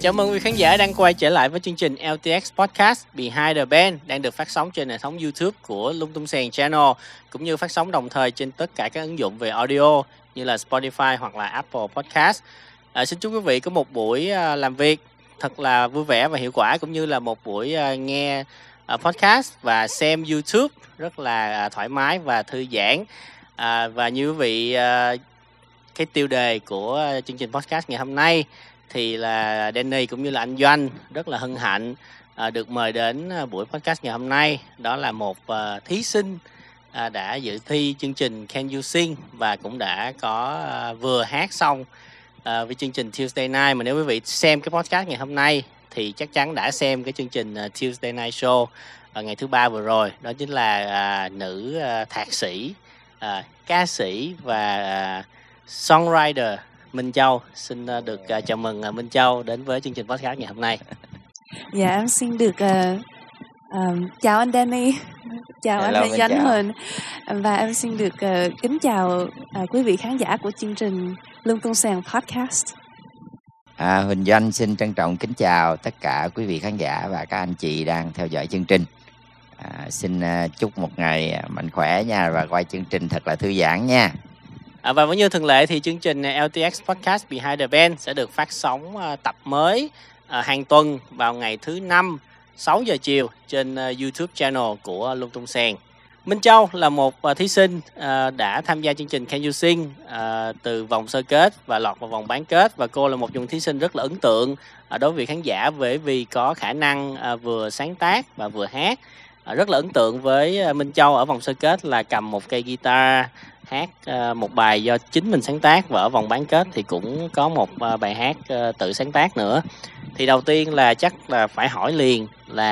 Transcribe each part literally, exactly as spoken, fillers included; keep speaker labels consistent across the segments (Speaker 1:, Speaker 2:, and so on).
Speaker 1: Chào mừng quý khán giả đang quay trở lại với chương trình lờ tê ích Podcast Behind the Band đang được phát sóng trên hệ thống YouTube của Lung Tung Sèn Channel, cũng như phát sóng đồng thời trên tất cả các ứng dụng về audio như là Spotify hoặc là Apple Podcast. À, xin chúc quý vị có một buổi uh, làm việc thật là vui vẻ và hiệu quả, cũng như là một buổi uh, nghe uh, podcast và xem YouTube rất là uh, thoải mái và thư giãn. À, và như quý vị, uh, cái tiêu đề của chương trình podcast ngày hôm nay thì là Danny cũng như là anh Doanh rất là hân hạnh à, được mời đến à, buổi podcast ngày hôm nay. Đó là một à, thí sinh à, đã dự thi chương trình Can You Sing và cũng đã có à, vừa hát xong à, với chương trình Tuesday Night. Mà nếu quý vị xem cái podcast ngày hôm nay thì chắc chắn đã xem cái chương trình à, Tuesday Night Show à, ngày thứ ba vừa rồi. Đó chính là à, nữ à, thạc sĩ, à, ca sĩ và à, songwriter Minh Châu. Xin được uh, chào mừng uh, Minh Châu đến với chương trình podcast ngày hôm nay.
Speaker 2: Dạ, em xin được uh, um, chào anh Danny, chào
Speaker 3: Hello,
Speaker 2: anh Doanh
Speaker 3: chào.
Speaker 2: Huỳnh, và em xin được uh, kính chào uh, quý vị khán giả của chương trình Lung Tung Sèn Podcast.
Speaker 3: À, Huỳnh Doanh xin trân trọng kính chào tất cả quý vị khán giả và các anh chị đang theo dõi chương trình. À, xin uh, chúc một ngày mạnh khỏe nha, và quay chương trình thật là thư giãn nha.
Speaker 1: À, và vẫn như thường lệ thì chương trình lờ tê ích Podcast Behind the Band sẽ được phát sóng uh, tập mới uh, hàng tuần vào ngày thứ năm sáu giờ chiều trên uh, YouTube channel của Lung Tung Sèn. Minh Châu là một uh, thí sinh uh, đã tham gia chương trình Can You Sing uh, từ vòng sơ kết và lọt vào vòng bán kết, và cô là một trong thí sinh rất là ấn tượng uh, đối với khán giả, bởi vì có khả năng uh, vừa sáng tác và vừa hát. Uh, rất là ấn tượng với uh, Minh Châu ở vòng sơ kết là cầm một cây guitar hát uh, một bài do chính mình sáng tác, và ở vòng bán kết thì cũng có một uh, bài hát uh, tự sáng tác nữa. Thì đầu tiên là chắc là phải hỏi liền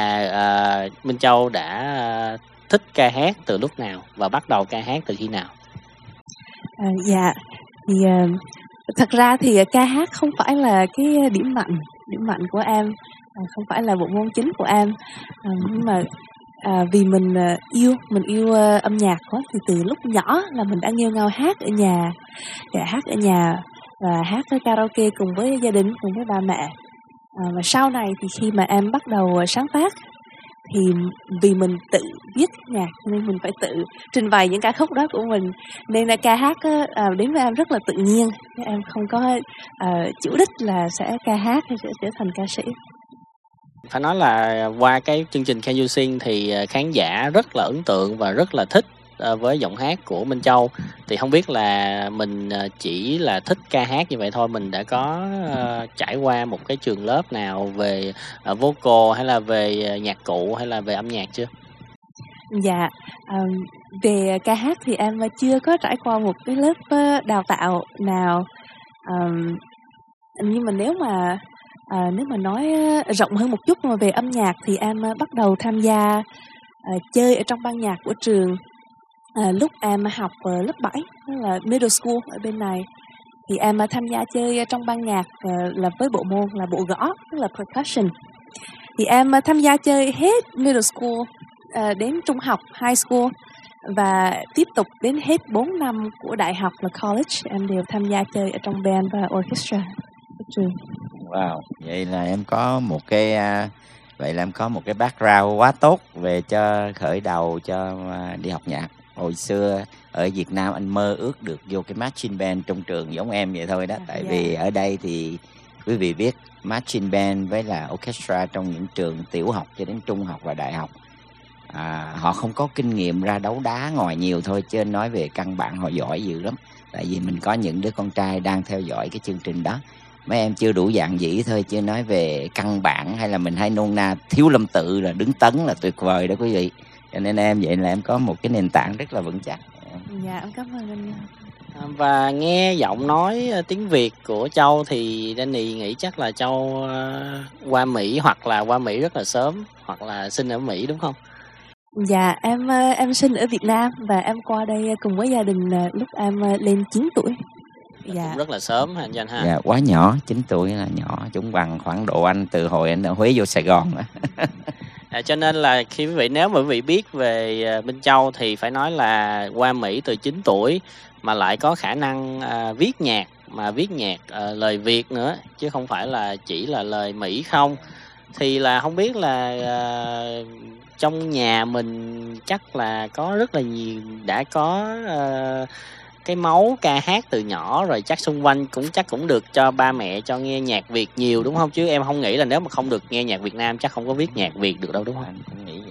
Speaker 1: là uh, Minh Châu đã uh, thích ca hát từ lúc nào và bắt đầu ca hát từ khi nào?
Speaker 2: À, dạ, thì uh, thật ra thì ca hát không phải là cái điểm mạnh, điểm mạnh của em, uh, không phải là bộ môn chính của em, uh, nhưng mà À, vì mình uh, yêu mình yêu uh, âm nhạc quá, thì từ lúc nhỏ là mình đã nghêu ngao hát ở nhà, để hát ở nhà và hát ở karaoke cùng với gia đình, cùng với ba mẹ. À, và sau này thì khi mà em bắt đầu uh, sáng tác thì vì mình tự viết nhạc nên mình phải tự trình bày những ca khúc đó của mình, nên là ca hát uh, đến với em rất là tự nhiên. Em không có uh, chủ đích là sẽ ca hát hay sẽ trở thành ca sĩ.
Speaker 1: Phải nói là qua cái chương trình Can You Sing thì khán giả rất là ấn tượng và rất là thích với giọng hát của Minh Châu. Thì không biết là mình chỉ là thích ca hát như vậy thôi, mình đã có trải qua một cái trường lớp nào về vocal hay là về nhạc cụ hay là về âm nhạc chưa?
Speaker 2: Dạ, um, về ca hát thì em chưa có trải qua một cái lớp đào tạo nào, um, nhưng mà nếu mà À, nếu mà nói rộng hơn một chút mà về âm nhạc thì em bắt đầu tham gia à, chơi ở trong ban nhạc của trường à, lúc em học ở lớp bảy, đó là middle school ở bên này. Thì em tham gia chơi trong ban nhạc à, là với bộ môn là bộ gõ, tức là percussion. Thì em tham gia chơi hết middle school à, đến trung học, high school, và tiếp tục đến hết bốn năm của đại học là college, em đều tham gia chơi ở trong band và orchestra của trường.
Speaker 3: Wow, vậy là em có một cái uh, vậy là em có một cái background quá tốt về cho khởi đầu cho uh, đi học nhạc. Hồi xưa ở Việt Nam anh mơ ước được vô cái marching band trong trường giống em vậy thôi đó. Tại yeah. vì ở đây thì quý vị biết marching band với là orchestra trong những trường tiểu học cho đến trung học và đại học, à, họ không có kinh nghiệm ra đấu đá ngoài nhiều thôi, chứ nói về căn bản họ giỏi dữ lắm. Tại vì mình có những đứa con trai đang theo dõi cái chương trình đó. Mấy em chưa đủ dạn dĩ thôi, chứ nói về căn bản hay là mình hay nôn na thiếu lâm tự là đứng tấn là tuyệt vời đó quý vị. Cho nên em vậy là em có một cái nền tảng rất là vững chắc.
Speaker 2: Dạ, em cảm ơn anh.
Speaker 1: Và nghe giọng nói tiếng Việt của Châu thì Danny nghĩ chắc là Châu qua Mỹ, hoặc là qua Mỹ rất là sớm, hoặc là sinh ở Mỹ đúng không?
Speaker 2: Dạ, em em sinh ở Việt Nam và em qua đây cùng với gia đình lúc em lên chín tuổi.
Speaker 1: Dạ. Cũng rất là sớm hả anh Danh ha?
Speaker 3: Dạ, quá nhỏ, chín tuổi là nhỏ, chúng bằng khoảng độ anh từ hồi anh ở Huế vô Sài Gòn.
Speaker 1: À, cho nên là khi quý vị, nếu mà quý vị biết về Minh Châu thì phải nói là qua Mỹ từ chín tuổi mà lại có khả năng à, viết nhạc mà viết nhạc uh, lời Việt nữa chứ không phải là chỉ là lời Mỹ không. Thì là không biết là uh, trong nhà mình chắc là có rất là nhiều đã có uh, cái máu ca hát từ nhỏ rồi, chắc xung quanh cũng chắc cũng được cho ba mẹ cho nghe nhạc Việt nhiều đúng không? Chứ em không nghĩ là nếu mà không được nghe nhạc Việt Nam chắc không có viết nhạc Việt được đâu đúng không?
Speaker 3: Anh cũng nghĩ vậy.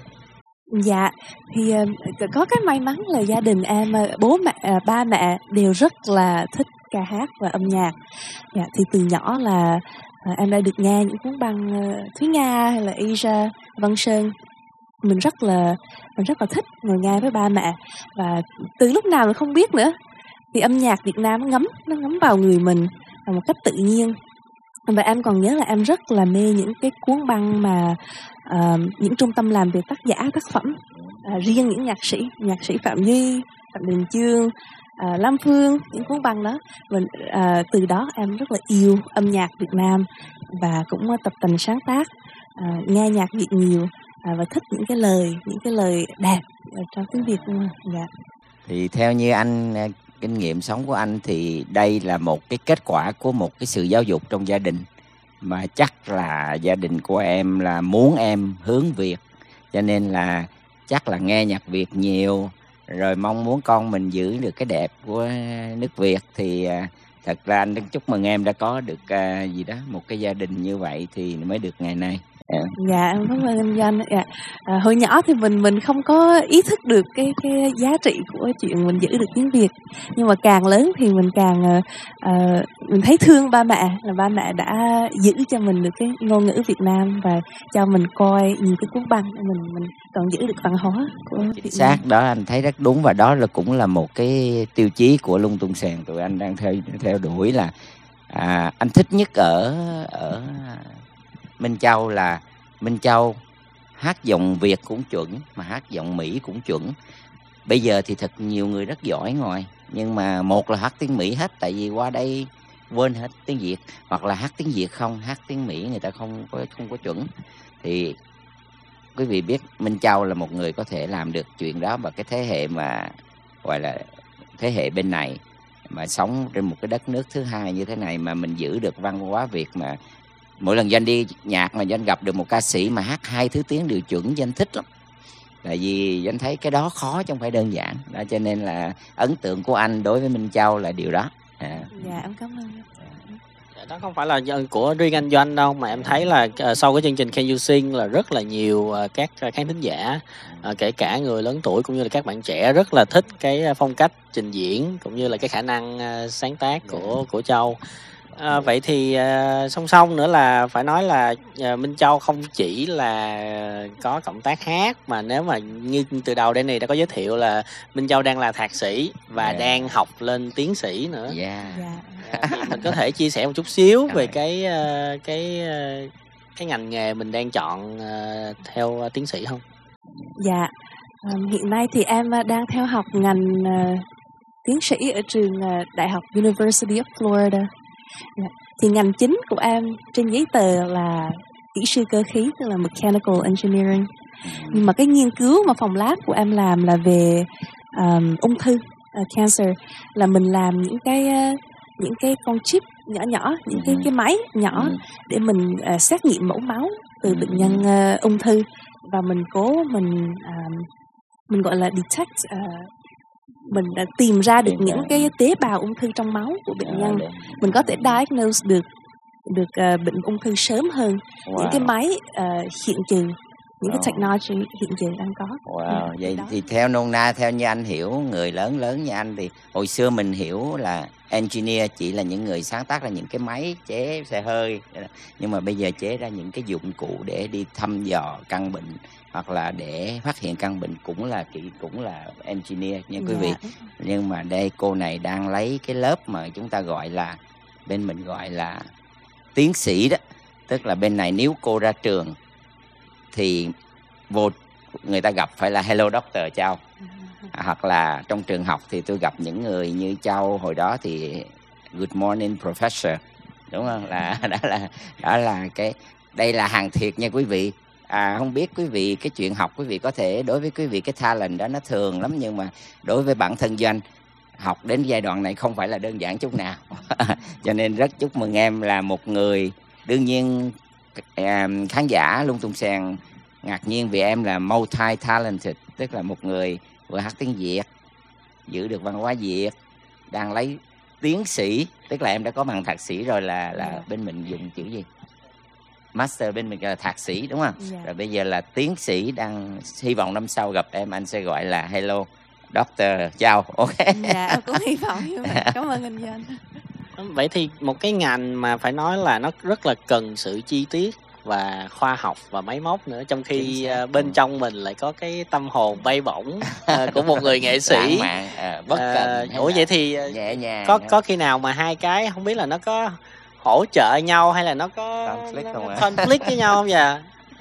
Speaker 2: Dạ, thì uh, có cái may mắn là gia đình em, uh, bố mẹ, uh, ba mẹ đều rất là thích ca hát và âm nhạc. Dạ, thì từ nhỏ là uh, em đã được nghe những cuốn băng uh, Thúy Nga hay là Asia, Văn Sơn. Mình rất là mình rất là thích ngồi nghe với ba mẹ, và từ lúc nào mình không biết nữa thì âm nhạc Việt Nam nó ngấm nó ngấm vào người mình một cách tự nhiên. Và em còn nhớ là em rất là mê những cái cuốn băng mà uh, những trung tâm làm về tác giả tác phẩm, uh, riêng những nhạc sĩ nhạc sĩ Phạm Duy, Phạm Đình Chương, uh, Lam Phương, những cuốn băng đó. Mình uh, từ đó em rất là yêu âm nhạc Việt Nam và cũng tập tành sáng tác, uh, nghe nhạc Việt nhiều, uh, và thích những cái lời những cái lời đẹp trong tiếng Việt luôn. Dạ.
Speaker 3: Thì theo như anh, kinh nghiệm sống của anh thì đây là một cái kết quả của một cái sự giáo dục trong gia đình, mà chắc là gia đình của em là muốn em hướng Việt, cho nên là chắc là nghe nhạc Việt nhiều, rồi mong muốn con mình giữ được cái đẹp của nước Việt. Thì thật ra anh chúc mừng em đã có được uh, gì đó một cái gia đình như vậy thì mới được ngày nay. Yeah.
Speaker 2: Dạ, em cảm ơn anh Doanh. Dạ. À, hồi nhỏ thì mình mình không có ý thức được cái cái giá trị của chuyện mình giữ được tiếng Việt, nhưng mà càng lớn thì mình càng uh, uh, mình thấy thương ba mẹ, là ba mẹ đã giữ cho mình được cái ngôn ngữ Việt Nam và cho mình coi nhiều cái cuốn băng, mình mình còn giữ được văn hóa của Việt Nam.
Speaker 3: Xác đó, anh thấy rất đúng, và đó là cũng là một cái tiêu chí của Lung Tung Sèn tụi anh đang theo theo đuổi là à, anh thích nhất ở ở Minh Châu là Minh Châu hát giọng Việt cũng chuẩn, mà hát giọng Mỹ cũng chuẩn. Bây giờ thì thật nhiều người rất giỏi ngoài, nhưng mà một là hát tiếng Mỹ hết, tại vì qua đây quên hết tiếng Việt, hoặc là hát tiếng Việt không, hát tiếng Mỹ người ta không có không có chuẩn. Thì quý vị biết Minh Châu là một người có thể làm được chuyện đó, và cái thế hệ mà gọi là thế hệ bên này mà sống trên một cái đất nước thứ hai như thế này mà mình giữ được văn hóa Việt. Mà mỗi lần Doanh đi nhạc mà Doanh gặp được một ca sĩ mà hát hai thứ tiếng đều chuẩn, Doanh thích lắm. Tại vì Doanh thấy cái đó khó chứ không phải đơn giản. Đó, cho nên là ấn tượng của anh đối với Minh Châu là điều đó. À.
Speaker 2: Dạ, em cảm ơn.
Speaker 1: Đó không phải là của riêng anh Doanh đâu, mà em thấy là uh, sau cái chương trình Can You Sing là rất là nhiều uh, các uh, khán thính giả, uh, kể cả người lớn tuổi cũng như là các bạn trẻ rất là thích cái uh, phong cách trình diễn cũng như là cái khả năng uh, sáng tác của của Châu. À, vậy thì uh, song song nữa là phải nói là uh, Minh Châu không chỉ là có cộng tác hát, mà nếu mà như từ đầu đây này đã có giới thiệu là Minh Châu đang là thạc sĩ và yeah. đang học lên tiến sĩ nữa.
Speaker 3: Yeah.
Speaker 2: Yeah.
Speaker 1: Thì mình có thể chia sẻ một chút xíu về cái uh, cái uh, cái ngành nghề mình đang chọn uh, theo uh, tiến sĩ không?
Speaker 2: Dạ, um, hiện nay thì em uh, đang theo học ngành uh, tiến sĩ ở trường uh, Đại học University of Florida. Yeah. Thì ngành chính của em trên giấy tờ là kỹ sư cơ khí, tức là mechanical engineering. Nhưng mà cái nghiên cứu mà phòng lab của em làm là về um, ung thư, uh, cancer, là mình làm những cái uh, những cái con chip nhỏ nhỏ, những cái cái máy nhỏ để mình uh, xét nghiệm mẫu máu từ bệnh nhân uh, ung thư, và mình cố mình uh, mình gọi là detect, uh, mình đã tìm ra được những cái tế bào ung thư trong máu của bệnh nhân. Mình có thể diagnose được được uh, bệnh ung thư sớm hơn. Wow. Những cái máy uh, hiện trừ, những wow. cái technology hiện giờ đang có.
Speaker 3: Wow. Ừ, vậy đó. Thì theo nôm na, theo như anh hiểu, người lớn lớn như anh thì hồi xưa mình hiểu là engineer chỉ là những người sáng tác ra những cái máy chế xe hơi, nhưng mà bây giờ chế ra những cái dụng cụ để đi thăm dò căn bệnh hoặc là để phát hiện căn bệnh cũng là cũng là engineer nha quý vị. Yeah. Nhưng mà đây cô này đang lấy cái lớp mà chúng ta gọi là, bên mình gọi là tiến sĩ đó, tức là bên này nếu cô ra trường thì vô người ta gặp phải là hello doctor Châu, hoặc là trong trường học thì tôi gặp những người như Châu hồi đó thì good morning professor, đúng không? Là đó là đó là cái đây là hàng thiệt nha quý vị. À, không biết quý vị cái chuyện học quý vị có thể đối với quý vị cái talent đó nó thường lắm, nhưng mà đối với bản thân Doanh học đến giai đoạn này không phải là đơn giản chút nào. Cho nên rất chúc mừng em là một người, đương nhiên khán giả Lung Tung Sèn ngạc nhiên vì em là multi-talented, tức là một người vừa hát tiếng Việt, giữ được văn hóa Việt, đang lấy tiến sĩ, tức là em đã có bằng thạc sĩ rồi, là là yeah. bên mình dùng chữ gì? Master, bên mình là thạc sĩ đúng không? Yeah. Rồi bây giờ là tiến sĩ, đang hy vọng năm sau gặp em anh sẽ gọi là hello doctor, chào. Ok.
Speaker 2: Dạ em cũng hy vọng như vậy. Cảm ơn anh John.
Speaker 1: Vậy thì một cái ngành mà phải nói là nó rất là cần sự chi tiết và khoa học và máy móc nữa, trong khi uh, bên trong mình lại có cái tâm hồn bay bổng uh, của một người nghệ sĩ.
Speaker 3: Mạng, à, bất cần.
Speaker 1: Uh, ủa vậy thì uh,
Speaker 3: nhẹ nhàng
Speaker 1: có có khi nào mà hai cái không biết là nó có hỗ trợ nhau hay là nó có
Speaker 3: conflict,
Speaker 1: nó,
Speaker 3: nó
Speaker 1: conflict với nhau không vậy?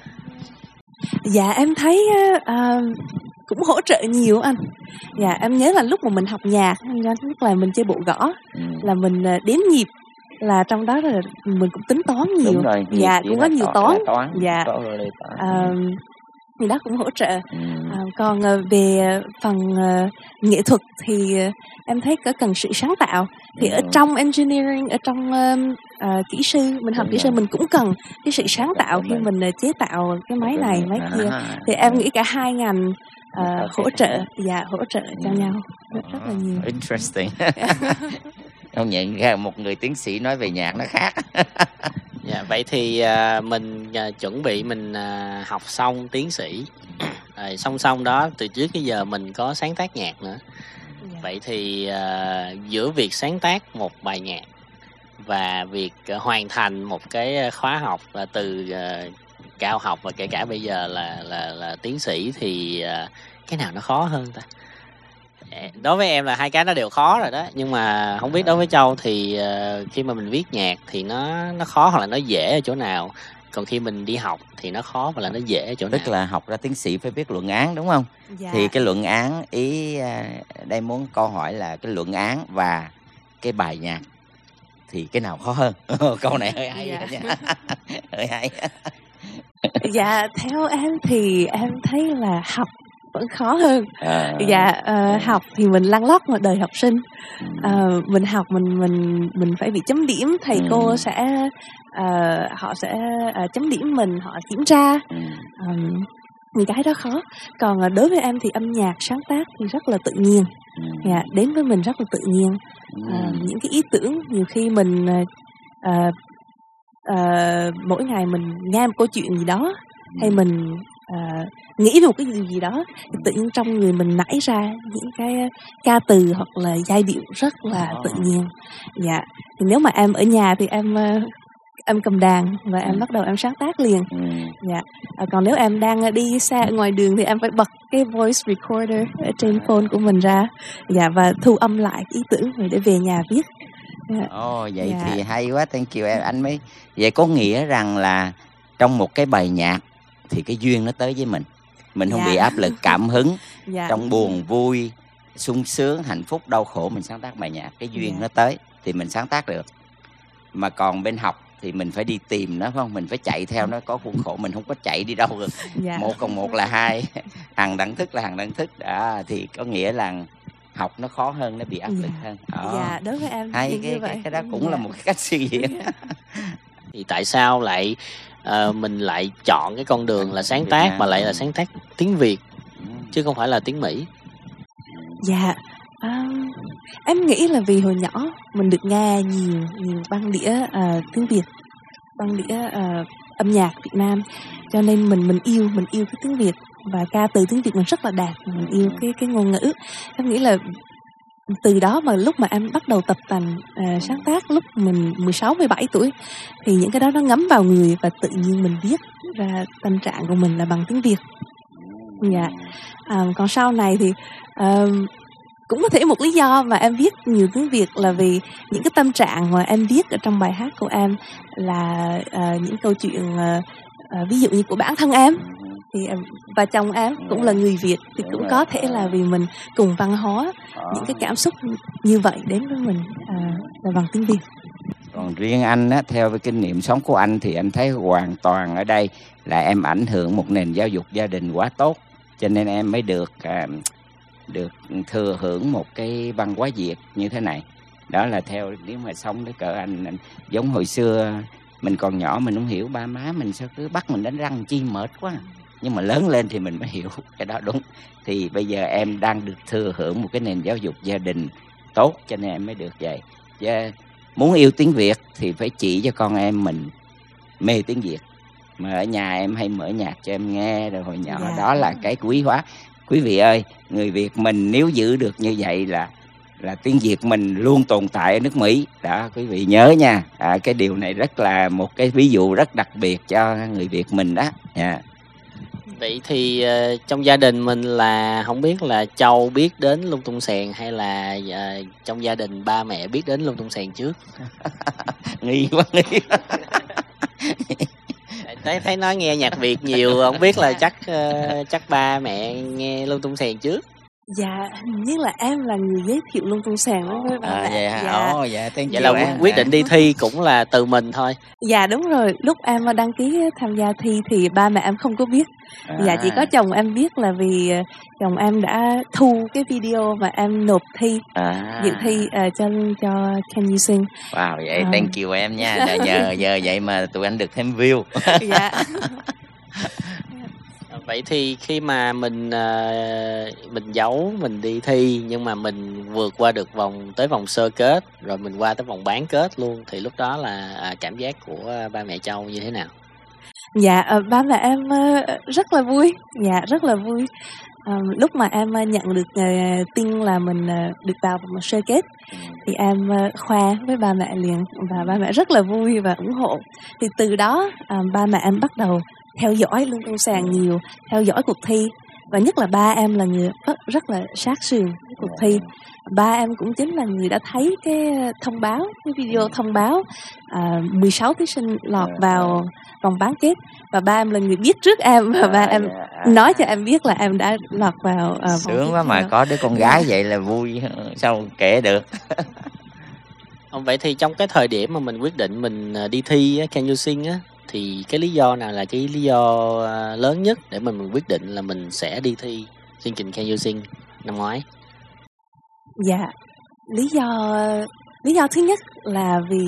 Speaker 2: Dạ em thấy uh, cũng hỗ trợ nhiều anh. Dạ em nhớ là lúc mà mình học nhạc, tức là mình chơi bộ gõ, ừ. là mình uh, đếm nhịp, là trong đó là mình cũng tính toán nhiều.
Speaker 3: Đúng rồi,
Speaker 2: dạ cũng có nhiều toán,
Speaker 3: toán.
Speaker 2: Dạ
Speaker 3: toán.
Speaker 2: Uh, thì đó cũng hỗ trợ. ừ. uh, còn uh, về phần uh, nghệ thuật thì uh, em thấy có cần sự sáng tạo. Thì ừ. ở trong engineering, ở trong uh, uh, kỹ sư, mình học kỹ sư mình cũng cần cái sự sáng tạo khi mình uh, chế tạo cái máy này máy kia. Thì em nghĩ cả hai ngành uh, hỗ trợ, dạ hỗ trợ cho nhau rất, rất là nhiều.
Speaker 3: Interesting. Không nhận ra một người tiến sĩ nói về nhạc nó khác.
Speaker 1: Dạ, vậy thì uh, mình uh, chuẩn bị mình uh, học xong tiến sĩ, rồi song song đó từ trước tới giờ mình có sáng tác nhạc nữa. Dạ. Vậy thì uh, giữa việc sáng tác một bài nhạc và việc uh, hoàn thành một cái khóa học uh, từ uh, cao học và kể cả bây giờ là là là tiến sĩ thì uh, cái nào nó khó hơn ta? Đối với em là hai cái nó đều khó rồi đó, nhưng mà không biết đối với Châu thì uh, khi mà mình viết nhạc thì nó nó khó hoặc là nó dễ ở chỗ nào, còn khi mình đi học thì nó khó hoặc là nó dễ ở chỗ
Speaker 3: Tức
Speaker 1: nào?
Speaker 3: Tức là học ra tiến sĩ phải viết luận án đúng không? Dạ. Thì cái luận án, ý uh, đây muốn câu hỏi là cái luận án và cái bài nhạc thì cái nào khó hơn? Câu này hơi hay. Dạ. Hơi hay.
Speaker 2: Dạ theo em thì em thấy là học vẫn khó hơn. À, dạ uh, à. Học thì mình lăn lóc một đời học sinh. Uh, mình học mình mình mình phải bị chấm điểm, thầy ừ. cô sẽ uh, họ sẽ uh, chấm điểm mình, họ kiểm tra. Ừ. Um, những cái đó khó. Còn uh, đối với em thì âm nhạc sáng tác thì rất là tự nhiên. Ừ. Dạ, đến với mình rất là tự nhiên. Uh, ừ. Những cái ý tưởng nhiều khi mình uh, uh, uh, mỗi ngày mình nghe một câu chuyện gì đó, ừ. hay mình uh, nghĩ về một cái gì gì đó thì tự nhiên trong người mình nảy ra những cái ca từ hoặc là giai điệu rất là tự nhiên. Dạ thì nếu mà em ở nhà thì em em cầm đàn và em bắt đầu em sáng tác liền. Dạ à, còn nếu em đang đi xa ở ngoài đường thì em phải bật cái voice recorder ở trên phone của mình ra, dạ, và thu âm lại ý tưởng rồi để về nhà viết.
Speaker 3: Ồ, oh, vậy dạ. Thì hay quá, thank you em. Anh mới vậy có nghĩa rằng là trong một cái bài nhạc thì cái duyên nó tới với mình. Mình không dạ. bị áp lực, cảm hứng. Dạ. Trong buồn, vui, sung sướng, hạnh phúc, đau khổ mình sáng tác bài nhạc. Cái duyên dạ. nó tới thì mình sáng tác được. Mà còn bên học thì mình phải đi tìm nó, không? Mình phải chạy theo nó, có khuôn khổ, mình không có chạy đi đâu được. Dạ. Một còn một là hai, hàng đẳng thức là hàng đẳng thức. Đó, thì có nghĩa là học nó khó hơn, nó bị áp lực
Speaker 2: dạ.
Speaker 3: hơn.
Speaker 2: Đó. Dạ, đối với em
Speaker 3: hay cái, cái, cái đó cũng dạ. là một cái cách suy diễn.
Speaker 1: Thì tại sao lại uh, mình lại chọn cái con đường là sáng tác mà lại là sáng tác tiếng Việt chứ không phải là tiếng Mỹ?
Speaker 2: Dạ um, em nghĩ là vì hồi nhỏ mình được nghe nhiều nhiều băng đĩa uh, tiếng Việt, băng đĩa uh, âm nhạc Việt Nam, cho nên mình mình yêu mình yêu cái tiếng Việt và ca từ tiếng Việt mình rất là đạt, mình yêu cái cái ngôn ngữ. Em nghĩ là từ đó mà lúc mà em bắt đầu tập tành uh, sáng tác lúc mình mười sáu mười bảy tuổi thì những cái đó nó ngấm vào người và tự nhiên mình viết ra tâm trạng của mình là bằng tiếng Việt. Dạ. Uh, còn sau này thì uh, cũng có thể một lý do mà em viết nhiều tiếng Việt là vì những cái tâm trạng mà em viết ở trong bài hát của em là uh, những câu chuyện uh, uh, ví dụ như của bản thân em thì và chồng em cũng là người Việt thì cũng có thể là vì mình cùng văn hóa những cái cảm xúc như vậy đến với mình à, là bằng tiếng Việt.
Speaker 3: Còn riêng anh á, theo cái kinh nghiệm sống của anh thì anh thấy hoàn toàn ở đây là em ảnh hưởng một nền giáo dục gia đình quá tốt, cho nên em mới được à, được thừa hưởng một cái văn hóa Việt như thế này. Đó là theo nếu mà sống với cỡ anh, anh giống hồi xưa mình còn nhỏ mình không hiểu ba má mình sao cứ bắt mình đánh răng chi mệt quá. Nhưng mà lớn lên thì mình mới hiểu cái đó đúng. Thì bây giờ em đang được thừa hưởng một cái nền giáo dục gia đình tốt cho nên em mới được vậy. Chứ muốn yêu tiếng Việt thì phải chỉ cho con em mình mê tiếng Việt. Mà ở nhà em hay mở nhạc cho em nghe rồi hồi nhỏ,
Speaker 2: Dạ.
Speaker 3: đó là cái quý hóa. Quý vị ơi, người Việt mình nếu giữ được như vậy là là tiếng Việt mình luôn tồn tại ở nước Mỹ. Đó, quý vị nhớ nha. À, cái điều này rất là một cái ví dụ rất đặc biệt cho người Việt mình đó. Yeah.
Speaker 1: Vậy thì uh, trong gia đình mình là không biết là Châu biết đến Lung Tung Sèn hay là uh, trong gia đình ba mẹ biết đến Lung Tung Sèn trước?
Speaker 3: Nghi quá, nghi quá.
Speaker 1: Thấy thấy nói nghe nhạc Việt nhiều, không biết là chắc uh, chắc ba mẹ nghe Lung Tung Sèn trước.
Speaker 2: Dạ, hình như là em là người giới thiệu Lung Tung Sèn đối với ba
Speaker 3: À,
Speaker 2: mẹ.
Speaker 3: vậy hả?
Speaker 2: Dạ.
Speaker 3: Ồ, dạ, thank
Speaker 1: Vậy
Speaker 3: you
Speaker 1: là
Speaker 3: em.
Speaker 1: quyết định đi thi cũng là từ mình thôi.
Speaker 2: Dạ đúng rồi, lúc em đăng ký tham gia thi thì ba mẹ em không có biết.
Speaker 3: À.
Speaker 2: Dạ chỉ có chồng em biết là vì ờ, chồng em đã thu cái video mà em nộp thi,
Speaker 3: À.
Speaker 2: dự thi ờ, cho cho Can You Sing.
Speaker 3: Wow, vậy
Speaker 2: À.
Speaker 3: thank you em nha. Nhờ, nhờ giờ vậy mà tụi anh được thêm view.
Speaker 2: Dạ.
Speaker 1: Vậy thì khi mà mình uh, mình giấu mình đi thi nhưng mà mình vượt qua được vòng tới vòng sơ kết rồi mình qua tới vòng bán kết luôn thì lúc đó là à, cảm giác của ba mẹ Châu như thế nào?
Speaker 2: Dạ ờ, ba mẹ em ờ, rất là vui, dạ rất là vui. Ờ, lúc mà em ờ, nhận được ờ, tin là mình ờ, được vào vòng sơ kết thì em ờ, khoe với ba mẹ liền và ba mẹ rất là vui và ủng hộ. Thì từ đó ờ, ba mẹ em bắt đầu theo dõi Lung Tung Sèn nhiều, theo dõi cuộc thi và nhất là ba em là người rất, rất là sát sườn với cuộc thi. Ba em cũng chính là người đã thấy cái thông báo, cái video thông báo à, mười sáu thí sinh lọt vào vòng bán kết và ba em là người biết trước em và ba em nói cho em biết là em đã lọt vào uh, vòng
Speaker 3: Sướng
Speaker 2: tiếp
Speaker 3: quá mà
Speaker 2: theo.
Speaker 3: có đứa con gái vậy là vui sao kể được.
Speaker 1: Vậy thì trong cái thời điểm mà mình quyết định mình đi thi á, Can You Sing á, thì cái lý do nào là cái lý do lớn nhất để mình, mình quyết định là mình sẽ đi thi chương trình Can You Sing năm ngoái?
Speaker 2: Dạ, lý do lý do thứ nhất là vì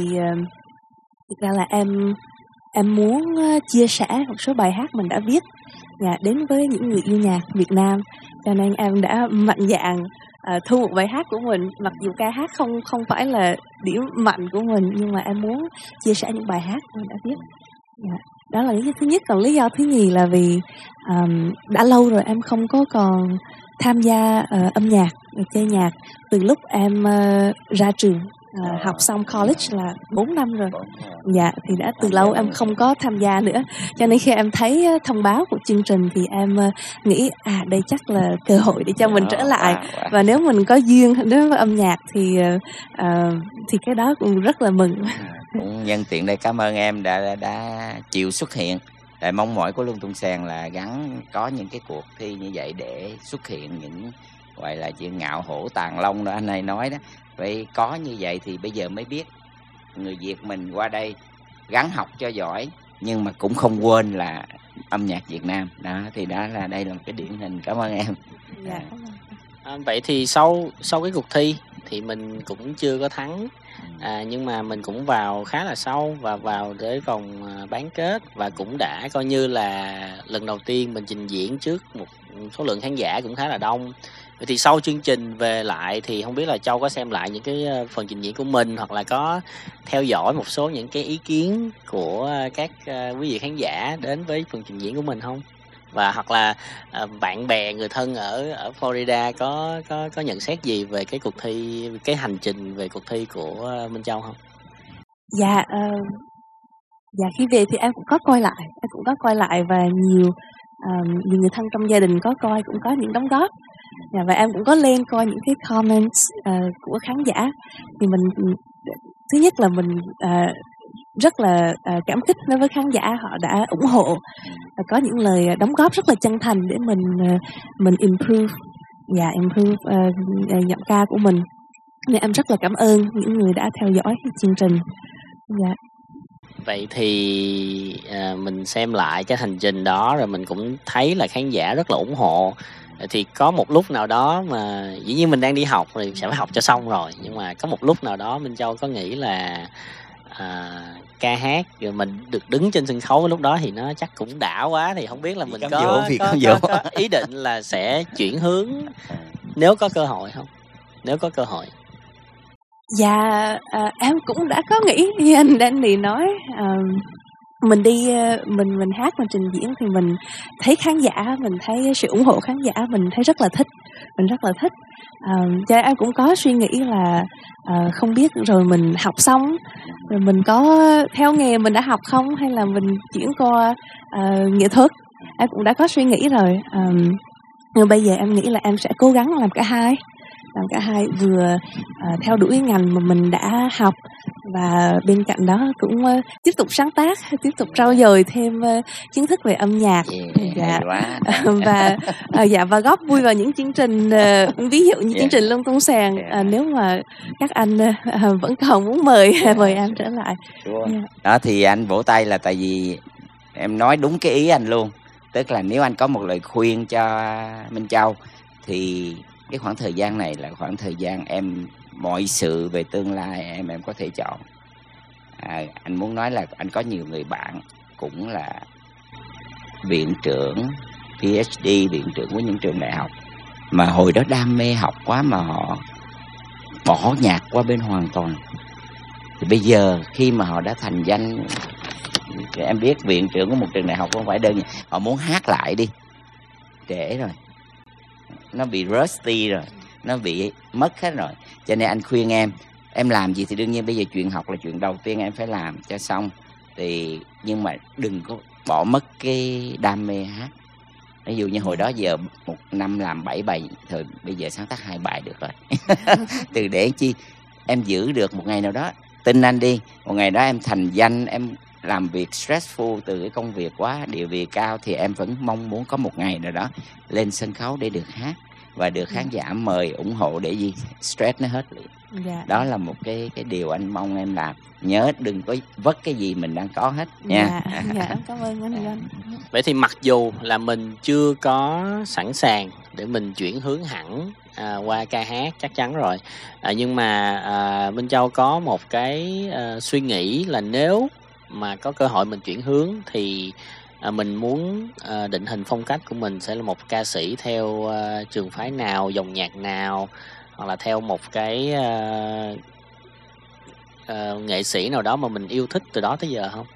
Speaker 2: thực ra là em em muốn chia sẻ một số bài hát mình đã viết dạ, đến với những người yêu nhạc Việt Nam, cho nên em đã mạnh dạn uh, thu một bài hát của mình, mặc dù ca hát không không phải là điểm mạnh của mình nhưng mà em muốn chia sẻ những bài hát mình đã viết. Dạ. Đó là lý do thứ nhất. Còn lý do thứ nhì là vì um, đã lâu rồi em không có còn tham gia uh, âm nhạc, chơi nhạc từ lúc em uh, ra trường. À, học xong college là bốn năm rồi. Dạ, thì đã từ lâu em không có tham gia nữa. Cho nên khi em thấy uh, thông báo của chương trình thì em uh, nghĩ à đây chắc là cơ hội để cho mình trở lại. Và nếu mình có duyên đến với âm nhạc thì uh, uh, thì cái đó cũng rất là mừng.
Speaker 3: Cũng nhân tiện đây cảm ơn em đã đã, đã chịu xuất hiện. Tại mong mỏi của Lung Tung Sèn là gắn có những cái cuộc thi như vậy để xuất hiện những gọi là chuyện ngạo hổ tàng long đó anh hay nói đó. Vậy có như vậy thì bây giờ mới biết người Việt mình qua đây gắng học cho giỏi nhưng mà cũng không quên là âm nhạc Việt Nam. Đó thì đó là đây là một cái điển hình. Cảm ơn em.
Speaker 2: Dạ.
Speaker 1: À, vậy thì sau sau cái cuộc thi thì mình cũng chưa có thắng. À, nhưng mà mình cũng vào khá là sâu và vào tới vòng bán kết và cũng đã coi như là lần đầu tiên mình trình diễn trước một số lượng khán giả cũng khá là đông. Vậy thì sau chương trình về lại thì không biết là Châu có xem lại những cái phần trình diễn của mình hoặc là có theo dõi một số những cái ý kiến của các quý vị khán giả đến với phần trình diễn của mình không? Và hoặc là bạn bè người thân ở ở Florida có có có nhận xét gì về cái cuộc thi, cái hành trình về cuộc thi của Minh Châu không?
Speaker 2: Dạ, uh, dạ khi về thì em cũng có coi lại, em cũng có coi lại và nhiều uh, nhiều người thân trong gia đình có coi, cũng có những đóng góp. Dạ, và em cũng có lên coi những cái comments uh, của khán giả. Thì mình thứ nhất là mình uh, rất là uh, cảm kích đối với khán giả, họ đã ủng hộ và có những lời đóng góp rất là chân thành để mình uh, mình improve, dạ improve uh, giọng ca của mình. Nên em rất là cảm ơn những người đã theo dõi cái chương trình. Dạ.
Speaker 1: Vậy thì à, mình xem lại cái hành trình đó rồi mình cũng thấy là khán giả rất là ủng hộ. Thì có một lúc nào đó mà dĩ nhiên mình đang đi học thì sẽ phải học cho xong rồi, nhưng mà có một lúc nào đó Minh Châu có nghĩ là à, ca hát rồi mình được đứng trên sân khấu lúc đó thì nó chắc cũng đã quá, thì không biết là
Speaker 3: Vì
Speaker 1: mình
Speaker 3: cám
Speaker 1: có,
Speaker 3: dỗ, vì
Speaker 1: có,
Speaker 3: cám
Speaker 1: có,
Speaker 3: dỗ.
Speaker 1: có ý định là sẽ chuyển hướng nếu có cơ hội không? Nếu có cơ hội.
Speaker 2: Dạ, à, em cũng đã có nghĩ như anh Danny nói, à, mình đi mình mình hát, mình trình diễn thì mình thấy khán giả, mình thấy sự ủng hộ khán giả, mình thấy rất là thích, mình rất là thích. À, cho em cũng có suy nghĩ là à, không biết rồi mình học xong rồi mình có theo nghề mình đã học không, hay là mình chuyển qua à, nghệ thuật. Em cũng đã có suy nghĩ rồi. À, nhưng bây giờ em nghĩ là em sẽ cố gắng làm cả hai, làm cả hai, vừa uh, theo đuổi ngành mà mình đã học và bên cạnh đó cũng uh, tiếp tục sáng tác, tiếp tục trau dồi thêm uh, kiến thức về âm nhạc.
Speaker 3: Yeah,
Speaker 2: dạ.
Speaker 3: hay quá.
Speaker 2: và uh, dạ và góp vui vào những chương trình uh, ví dụ như
Speaker 3: Yeah.
Speaker 2: chương trình Lung Tung Sèng.
Speaker 3: Yeah.
Speaker 2: Uh, nếu mà các anh uh, vẫn còn muốn mời
Speaker 3: Yeah.
Speaker 2: mời em trở lại.
Speaker 3: Sure.
Speaker 2: Yeah.
Speaker 3: Đó thì anh vỗ tay là tại vì em nói đúng cái ý anh luôn, tức là nếu anh có một lời khuyên cho Minh Châu thì cái khoảng thời gian này là khoảng thời gian em mọi sự về tương lai em em có thể chọn. À, anh muốn nói là anh có nhiều người bạn cũng là viện trưởng PhD, viện trưởng của những trường đại học, mà hồi đó đam mê học quá mà họ bỏ nhạc qua bên hoàn toàn. Thì bây giờ khi mà họ đã thành danh, em biết viện trưởng của một trường đại học không phải đơn giản, họ muốn hát lại đi, trễ rồi, nó bị rusty rồi, nó bị mất hết rồi. Cho nên anh khuyên em, em làm gì thì đương nhiên bây giờ chuyện học là chuyện đầu tiên em phải làm cho xong. Thì nhưng mà đừng có bỏ mất cái đam mê hát. Ví dụ như hồi đó giờ một năm làm bảy bài, thôi bây giờ sáng tác hai bài được rồi. Từ để chi em giữ được một ngày nào đó, tin anh đi, một ngày đó em thành danh, em làm việc stressful từ cái công việc quá, địa vị cao, thì em vẫn mong muốn có một ngày nào đó lên sân khấu để được hát và được khán giả mời ủng hộ để gì stress nó hết liền.
Speaker 2: Dạ.
Speaker 3: Đó là một cái cái điều anh mong em làm. Nhớ đừng có vất cái gì mình đang có hết nha.
Speaker 2: Dạ, dạ em cảm ơn anh Doanh.
Speaker 1: Vậy thì mặc dù là mình chưa có sẵn sàng để mình chuyển hướng hẳn à, qua ca hát chắc chắn rồi, à, nhưng mà à, Minh Châu có một cái à, suy nghĩ là nếu mà có cơ hội mình chuyển hướng thì à, mình muốn à, định hình phong cách của mình sẽ là một ca sĩ theo à, trường phái nào, dòng nhạc nào, hoặc là theo một cái à, à, nghệ sĩ nào đó mà mình yêu thích từ đó tới giờ không?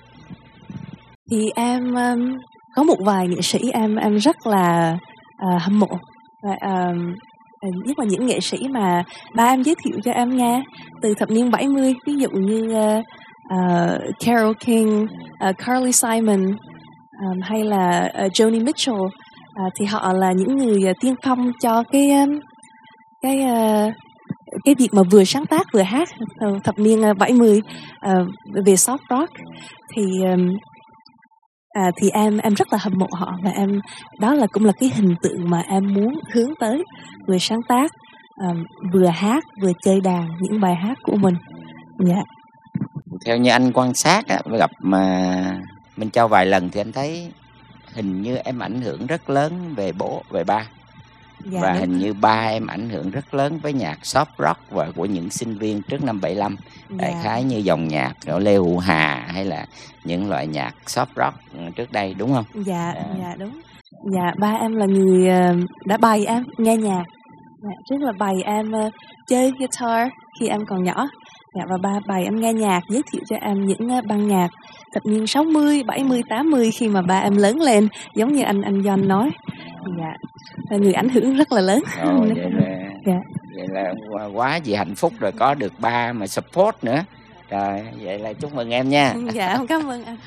Speaker 2: Thì em um, có một vài nghệ sĩ em em rất là uh, hâm mộ, và um, nhất là những nghệ sĩ mà ba em giới thiệu cho em nghe từ thập niên bảy mươi, ví dụ như uh, uh, Carole King, uh, Carly Simon, um, hay là uh, Joni Mitchell. Uh, thì họ là những người uh, tiên phong cho cái um, cái uh, cái việc mà vừa sáng tác vừa hát uh, thập niên uh, bảy mươi uh, về soft rock. Thì um, À, thì em em rất là hâm mộ họ, và em đó là cũng là cái hình tượng mà em muốn hướng tới, vừa sáng tác, um, vừa hát, vừa chơi đàn những bài hát của mình. Dạ.
Speaker 3: Theo như anh quan sát á, gặp mà Minh Châu vài lần thì anh thấy hình như em ảnh hưởng rất lớn về bố, về ba.
Speaker 2: Dạ,
Speaker 3: và
Speaker 2: đúng.
Speaker 3: hình như ba em ảnh hưởng rất lớn với nhạc soft rock và của những sinh viên trước năm bảy lăm. Đại
Speaker 2: Dạ.
Speaker 3: khái như dòng nhạc của Lê Hữu Hà hay là những loại nhạc soft rock trước đây, đúng không?
Speaker 2: Dạ,
Speaker 3: Dạ.
Speaker 2: dạ đúng. Dạ, ba em là người uh, đã bày em nghe nhạc. Dạ, trước là bày em uh, chơi guitar khi em còn nhỏ. Dạ, và ba bày em nghe nhạc, giới thiệu cho em những uh, ban nhạc thập niên sáu mươi, bảy mươi, tám mươi khi mà ba em lớn lên, giống như anh anh John nói. Dạ, là người ảnh hưởng rất là lớn.
Speaker 3: Ồ, vậy là,
Speaker 2: Dạ.
Speaker 3: vậy là quá, quá gì hạnh phúc rồi, có được ba mà support nữa. Rồi, vậy là chúc mừng em nha.
Speaker 2: Dạ, cảm ơn anh.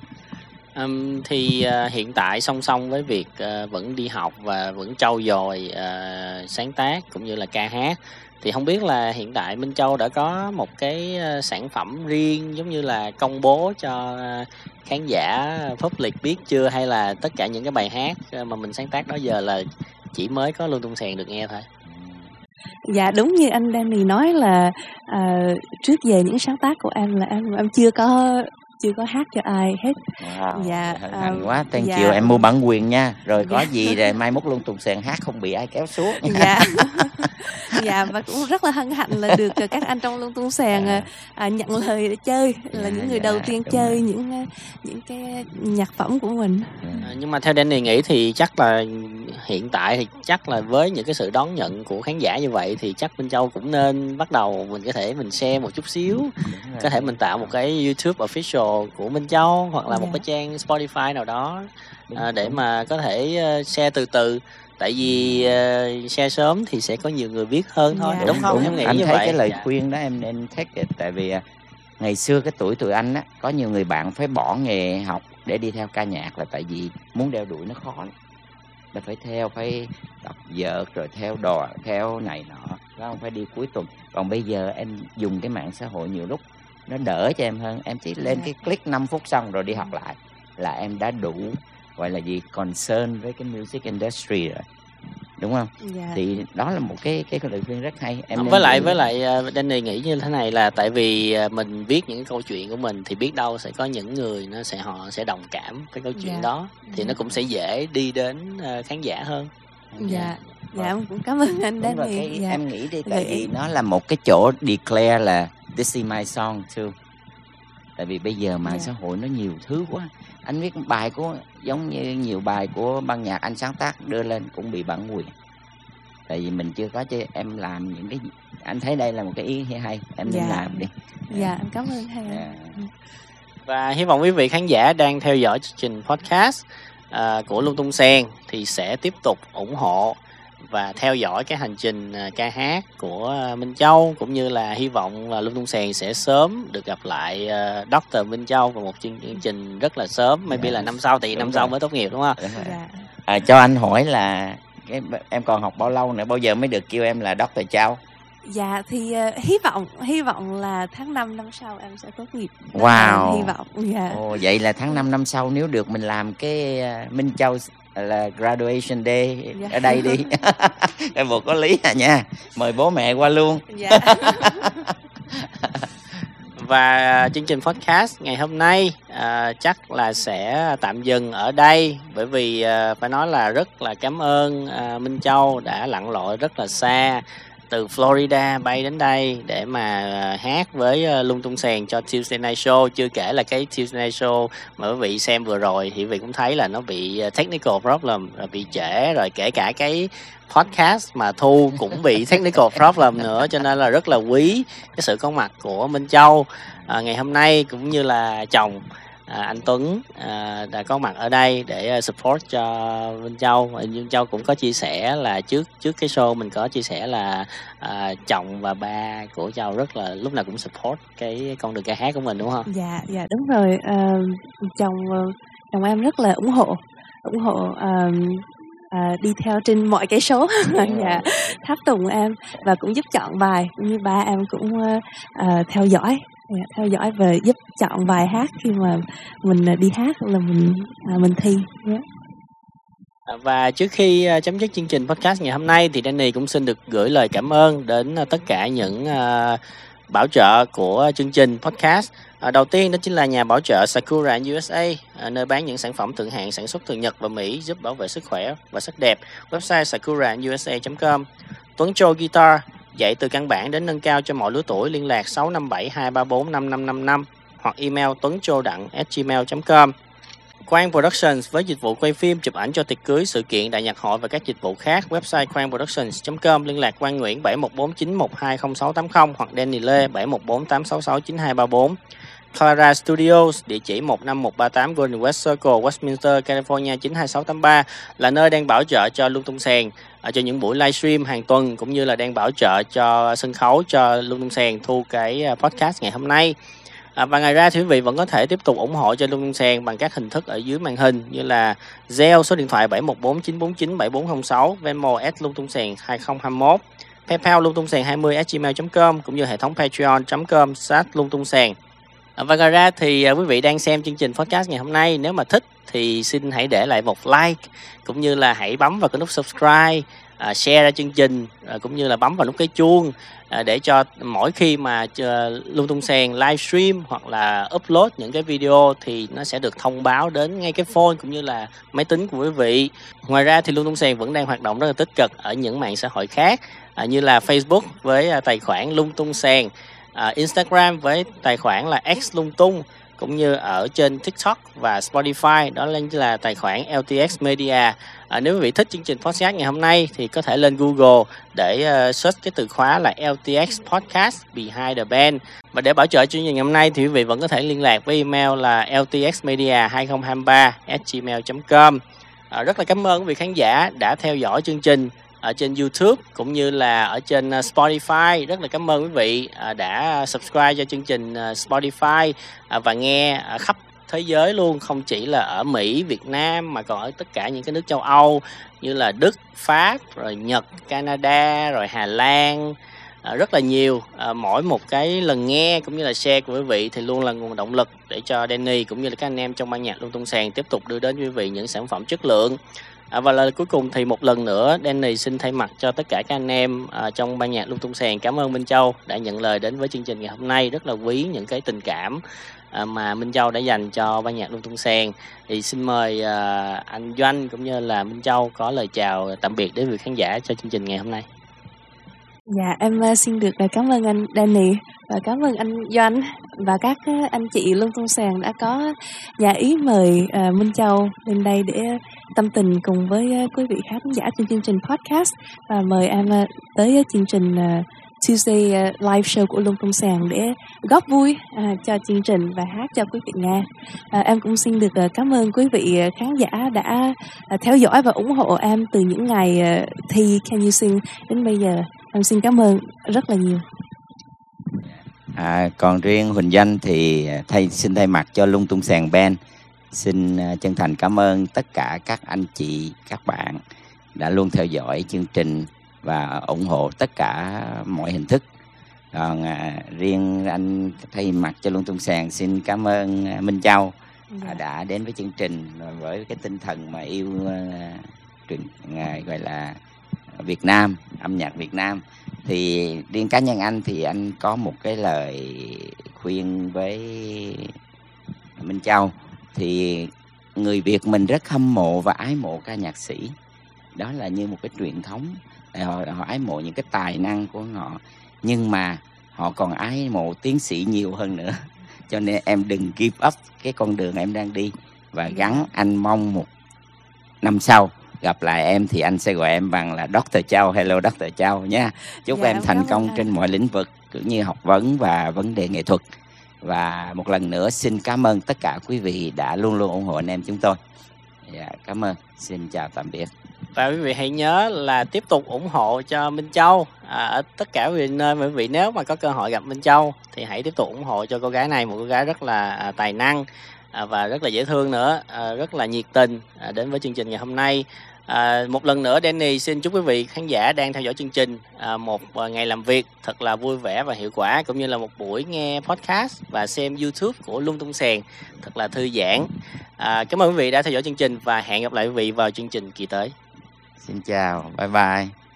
Speaker 1: Um, thì uh, hiện tại song song với việc uh, vẫn đi học và vẫn trau dồi uh, sáng tác cũng như là ca hát, thì không biết là hiện tại Minh Châu đã có một cái uh, sản phẩm riêng giống như là công bố cho uh, khán giả public biết chưa, hay là tất cả những cái bài hát uh, mà mình sáng tác đó giờ là chỉ mới có Lung Tung Sèng được nghe thôi?
Speaker 2: Dạ, đúng như anh Danny nói là uh, trước giờ những sáng tác của em là em em chưa có chưa có hát cho ai hết.
Speaker 3: Wow,
Speaker 2: Dạ,
Speaker 3: hân
Speaker 2: à,
Speaker 3: hạnh quá, thank
Speaker 2: dạ.
Speaker 3: you, em mua bản quyền nha. Rồi có
Speaker 2: Dạ.
Speaker 3: gì rồi mai mốt Lung Tung Sèn hát không bị ai kéo xuống.
Speaker 2: Dạ. Dạ, và cũng rất là hân hạnh là được các anh trong Lung Tung Sèn
Speaker 3: À.
Speaker 2: à, nhận lời để chơi, là
Speaker 3: Dạ,
Speaker 2: những người
Speaker 3: dạ,
Speaker 2: đầu tiên
Speaker 3: đúng
Speaker 2: chơi
Speaker 3: rồi.
Speaker 2: những à, những cái nhạc phẩm của mình.
Speaker 3: Ừ.
Speaker 1: À, nhưng mà theo Danny nghĩ thì chắc là hiện tại thì chắc là với những cái sự đón nhận của khán giả như vậy thì chắc Minh Châu cũng nên bắt đầu mình có thể mình share một chút xíu,
Speaker 3: Đúng
Speaker 1: có
Speaker 3: rồi.
Speaker 1: thể mình tạo một cái YouTube official của Minh Châu hoặc là một
Speaker 2: Dạ.
Speaker 1: cái trang Spotify nào đó
Speaker 3: Đúng,
Speaker 1: à, để
Speaker 3: đúng.
Speaker 1: mà có thể ờ, share từ từ, tại vì ờ, share sớm thì sẽ có nhiều người biết hơn thôi,
Speaker 2: Dạ.
Speaker 1: đúng không?
Speaker 3: Đúng,
Speaker 1: Em nghĩ
Speaker 3: anh
Speaker 1: như
Speaker 3: thấy
Speaker 1: vậy.
Speaker 3: cái lời
Speaker 1: Dạ.
Speaker 3: khuyên đó em nên take it, tại vì à, ngày xưa cái tuổi tụi anh á, có nhiều người bạn phải bỏ nghề học để đi theo ca nhạc là tại vì muốn đeo đuổi nó khó lắm. Là phải theo, phải tập vợt rồi theo đò, theo này nọ, không phải đi cuối tuần. Còn bây giờ em dùng cái mạng xã hội nhiều lúc nó đỡ cho em hơn, em chỉ lên
Speaker 2: Dạ.
Speaker 3: cái click năm phút xong rồi đi học lại là em đã đủ gọi là gì concern với cái music industry rồi, đúng không?
Speaker 2: Dạ.
Speaker 3: Thì đó là một cái cái lời khuyên rất hay. Em nên
Speaker 1: với lại
Speaker 3: giữ
Speaker 1: với
Speaker 3: đó.
Speaker 1: lại ờ, Danny nghĩ như thế này là tại vì ờ, mình viết những câu chuyện của mình thì biết đâu sẽ có những người nó sẽ họ sẽ đồng cảm với câu chuyện
Speaker 2: Dạ.
Speaker 1: đó thì nó cũng sẽ dễ đi đến ờ, khán giả hơn.
Speaker 2: Dạ. Dạ, em cũng cảm ơn anh
Speaker 3: Đúng rồi,
Speaker 2: Danny.
Speaker 3: cái
Speaker 2: Dạ.
Speaker 3: em nghĩ đi, tại
Speaker 2: Gợi ý.
Speaker 3: vì nó là một cái chỗ declare là this is my song too. Tại vì bây giờ mạng
Speaker 2: Dạ.
Speaker 3: xã hội nó nhiều thứ quá. Anh viết bài của giống như nhiều bài của ban nhạc anh sáng tác đưa lên cũng bị bản quyền. Tại vì mình chưa có chứ em làm những cái anh thấy đây là một cái ý hay, em nên
Speaker 2: Dạ.
Speaker 3: làm đi.
Speaker 2: Dạ, em cảm ơn hai
Speaker 3: Dạ.
Speaker 2: anh.
Speaker 1: Và hy vọng quý vị khán giả đang theo dõi chương trình podcast à, của Lung Tung Sèn thì sẽ tiếp tục ủng hộ và theo dõi cái hành trình à, ca hát của à, Minh Châu, cũng như là hy vọng là Lung Tung Sèn sẽ sớm được gặp lại à, Doctor Minh Châu vào một chương, chương trình rất là sớm, maybe
Speaker 3: Dạ.
Speaker 1: là năm sau, tại vì
Speaker 3: Đúng
Speaker 1: năm
Speaker 3: rồi.
Speaker 1: sau mới tốt nghiệp đúng không?
Speaker 3: Đúng rồi.
Speaker 2: Dạ.
Speaker 3: À, cho anh hỏi là cái, em còn học bao lâu nữa, bao giờ mới được kêu em là Doctor Châu?
Speaker 2: Dạ thì uh, hy vọng hy vọng là tháng năm năm sau em sẽ tốt nghiệp. Đó
Speaker 3: Wow.
Speaker 2: là hy vọng. Dạ.
Speaker 3: Ồ, vậy là tháng năm năm sau nếu được mình làm cái uh, Minh Châu là graduation day
Speaker 2: Dạ.
Speaker 3: ở đây đi. Em buộc có lý à nha. Mời bố mẹ qua luôn.
Speaker 2: Dạ.
Speaker 1: Và chương trình podcast ngày hôm nay à, chắc là sẽ tạm dừng ở đây, bởi vì à, phải nói là rất là cảm ơn à, Minh Châu đã lặn lội rất là xa từ Florida bay đến đây để mà hát với uh, Lung Tung Sèn cho Tuesday Night Show. Chưa kể là cái Tuesday Night Show mà quý vị xem vừa rồi thì quý vị cũng thấy là nó bị uh, technical problem, rồi bị trễ, rồi kể cả cái podcast mà thu cũng bị technical problem nữa, cho nên là rất là quý cái sự có mặt của Minh Châu à, ngày hôm nay, cũng như là chồng À, anh Tuấn à, đã có mặt ở đây để support cho Minh Châu. Minh Châu cũng có chia sẻ là trước trước cái show mình có chia sẻ là à, chồng và ba của Châu rất là lúc nào cũng support cái con đường ca hát của mình, đúng không?
Speaker 2: Dạ, dạ đúng rồi. Uh, chồng chồng em rất là ủng hộ ủng hộ uh, uh, đi theo trên mọi cái số. Dạ, tháp tùng em và cũng giúp chọn bài, cũng như ba em cũng uh, uh, theo dõi. Yeah, theo dõi và giúp chọn bài hát khi mà mình đi hát hoặc là mình à, mình thi. Yeah.
Speaker 1: Và trước khi uh, chấm dứt chương trình podcast ngày hôm nay thì Danny cũng xin được gửi lời cảm ơn đến uh, tất cả những uh, bảo trợ của chương trình podcast. Uh, đầu tiên đó chính là nhà bảo trợ Sakura u ét a, uh, nơi bán những sản phẩm thượng hạng sản xuất từ Nhật và Mỹ giúp bảo vệ sức khỏe và sắc đẹp. Website sakura u ét a chấm com. Tuấn Châu Guitar, dạy từ căn bản đến nâng cao cho mọi lứa tuổi. Liên lạc sáu năm bảy hai ba bốn năm năm năm năm hoặc email tuấn-châu-đặng at gmail chấm com. Quang Productions với dịch vụ quay phim, chụp ảnh cho tiệc cưới, sự kiện, đại nhạc hội và các dịch vụ khác. Website quang productions chấm com. Liên lạc Quang Nguyễn bảy một bốn chín một hai không sáu tám không hoặc Danny Lê bảy một bốn tám sáu sáu chín hai ba bốn. Clara Studios, địa chỉ một năm một ba tám Golden West Circle, Westminster, California chín hai sáu tám ba, là nơi đang bảo trợ cho Lung Tung Sèn cho những buổi livestream hàng tuần, cũng như là đang bảo trợ cho sân khấu cho Lung Tung Sèn thu cái podcast ngày hôm nay. À, và ngoài ra thì quý vị vẫn có thể tiếp tục ủng hộ cho Lung Tung Sèn bằng các hình thức ở dưới màn hình, như là Zelle số điện thoại bảy một bốn chín bốn chín bảy bốn không sáu, Venmo at Lung Tung Sèn hai không hai mốt, PayPal Lung Tung Sèn hai mươi at gmail chấm com, cũng như hệ thống patreon chấm com slash Lung Tung Sèn. À, và ngoài ra thì à, quý vị đang xem chương trình podcast ngày hôm nay, nếu mà thích thì xin hãy để lại một like, cũng như là hãy bấm vào cái nút subscribe à, share ra chương trình, à, cũng như là bấm vào nút cái chuông à, để cho mỗi khi mà uh, Lung Tung Sèn livestream hoặc là upload những cái video thì nó sẽ được thông báo đến ngay cái phone cũng như là máy tính của quý vị. Ngoài ra thì Lung Tung Sèn vẫn đang hoạt động rất là tích cực ở những mạng xã hội khác, à, như là Facebook với à, tài khoản Lung Tung Sèn, à, Instagram với tài khoản là X Lung Tung, cũng như ở trên TikTok và Spotify đó là tài khoản lờ tê ích Media. À, nếu quý vị thích chương trình podcast ngày hôm nay thì có thể lên Google để uh, search cái từ khóa là lờ tê ích Podcast Behind the Band. Và để bảo trợ chương trình ngày hôm nay thì quý vị vẫn có thể liên lạc với email là l t x media hai không hai ba at gmail chấm com. À, rất là cảm ơn quý vị khán giả đã theo dõi chương trình ở trên YouTube cũng như là ở trên Spotify. Rất là cảm ơn quý vị đã subscribe cho chương trình Spotify và nghe khắp thế giới luôn, không chỉ là ở Mỹ, Việt Nam mà còn ở tất cả những cái nước châu Âu như là Đức, Pháp, rồi Nhật, Canada, rồi Hà Lan, rất là nhiều. Mỗi một cái lần nghe cũng như là share của quý vị thì luôn là nguồn động lực để cho Danny cũng như là các anh em trong ban nhạc Lung Tung Sèn tiếp tục đưa đến quý vị những sản phẩm chất lượng. À, và lời cuối cùng thì một lần nữa Danny xin thay mặt cho tất cả các anh em à, trong ban nhạc Lung Tung Sèn cảm ơn Minh Châu đã nhận lời đến với chương trình ngày hôm nay. Rất là quý những cái tình cảm à, mà Minh Châu đã dành cho ban nhạc Lung Tung Sèn. Thì xin mời à, anh Doanh cũng như là Minh Châu có lời chào tạm biệt đến vị khán giả cho chương trình ngày hôm nay.
Speaker 2: Dạ, em uh, xin được uh, cảm ơn anh Danny và cảm ơn anh Doanh và các uh, anh chị Lung Tung Sèn đã có nhà ý mời uh, Minh Châu lên đây để tâm tình cùng với uh, quý vị khán giả trên chương trình podcast, và mời em uh, tới uh, chương trình uh, Tuesday uh, live show của Lung Tung Sèn để góp vui uh, cho chương trình và hát cho quý vị nghe. Uh, em cũng xin được uh, cảm ơn quý vị uh, khán giả đã uh, theo dõi và ủng hộ em từ những ngày uh, thi Can You Sing đến bây giờ. Em xin cảm ơn rất là nhiều.
Speaker 3: À, còn riêng Huỳnh Danh thì thay xin thay mặt cho Lung Tung Sèn Band xin chân thành cảm ơn tất cả các anh chị, các bạn đã luôn theo dõi chương trình và ủng hộ tất cả mọi hình thức. Còn à, riêng anh thay mặt cho Lung Tung Sèn xin cảm ơn Minh Châu dạ. đã đến với chương trình với cái tinh thần mà yêu truyền uh, gọi là Việt Nam, âm nhạc Việt Nam. Thì riêng cá nhân anh thì anh có một cái lời khuyên với Minh Châu. Thì người Việt mình rất hâm mộ và ái mộ ca nhạc sĩ. Đó là như một cái truyền thống. Họ, họ ái mộ những cái tài năng của họ. Nhưng mà họ còn ái mộ tiến sĩ nhiều hơn nữa. Cho nên em đừng give up cái con đường em đang đi. Và gắng, anh mong một năm sau gặp lại em thì anh sẽ gọi em bằng là doctor Châu. Hello doctor Châu nha. Chúc dạ, em thành công trên mọi lĩnh vực cũng như học vấn và vấn đề nghệ thuật. Và một lần nữa xin cảm ơn tất cả quý vị đã luôn luôn ủng hộ anh em chúng tôi. Dạ, cảm ơn. Xin chào tạm biệt.
Speaker 1: Và quý vị hãy nhớ là tiếp tục ủng hộ cho Minh Châu à, ở tất cả quý vị nơi mà quý vị nếu mà có cơ hội gặp Minh Châu thì hãy tiếp tục ủng hộ cho cô gái này, một cô gái rất là à, tài năng à, và rất là dễ thương nữa, à, rất là nhiệt tình à, đến với chương trình ngày hôm nay. À, một lần nữa Danny xin chúc quý vị khán giả đang theo dõi chương trình à, một ngày làm việc thật là vui vẻ và hiệu quả, cũng như là một buổi nghe podcast và xem YouTube của Lung Tung Sèn thật là thư giãn. À, cảm ơn quý vị đã theo dõi chương trình và hẹn gặp lại quý vị vào chương trình kỳ tới.
Speaker 3: Xin chào, bye bye.